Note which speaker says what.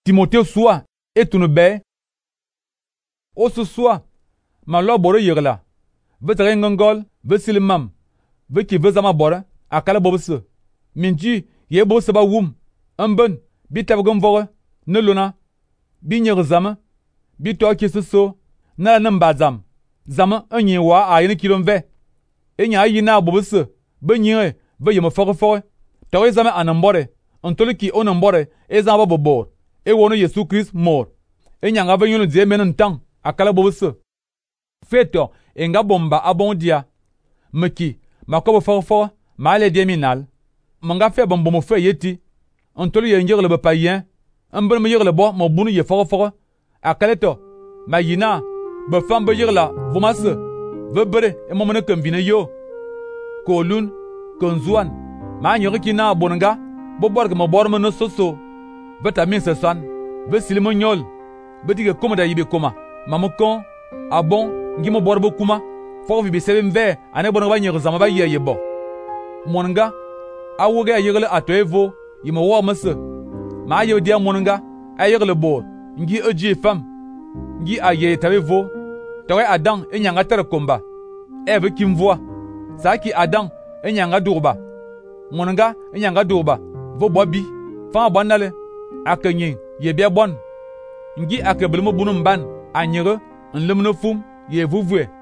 Speaker 1: Timothée soa et tunube. Osu soa ma lo boro yegla. Vetere ngongol, ve silimam. Ve ki ve zama bora akala bobse. Minji ye bobse ba wum. Amben bi tabgum vore ne luna. Bi nyer zama bi to kiso na nan bazam. Zama anyi wa ayini kilomve. Enya yina bobse be nyire ve yema fore. Tawe zama anambore. Ontoliki onambore e zama bobor. E wono Yesu Christ mor. Enya nga ve yono die menen tang akala bobse. Feto enga bomba abondia. Meki makobo fore ma le dieminal. Manga fe bombo mo fe yeti. Ontoli ye ngere le payen. Ambon me yere bo mo bunu ye fore. Akaleto ma yina be fam be yere la vomase. Ve bere e mo mena kambine yo. Kolun konzuan ma nyore kina bonanga bo borg mo bormo no soso. Vitamin se san. Ve silimo nyol. Be dige komoda yibe koma. Mamokon abon ngimo borbo kuma. Fo vi be sebem ve ane bonanga ba nyere zama ba ye bo. Monanga awoge ayegele atoevo yimo wo mase. Ma ayo dia monanga ayegele bo ngi oji fam ngi aye tavevo. Tawe Adam enyanga tere komba. Eve kimvoa. Saki Adam enyanga durba. Monanga enyanga durba. Vo bobi. Fa bonale. Akenyin ye bia bon. Ngi akebelmo bunum ban anyere nlemno fum ye vuvwe.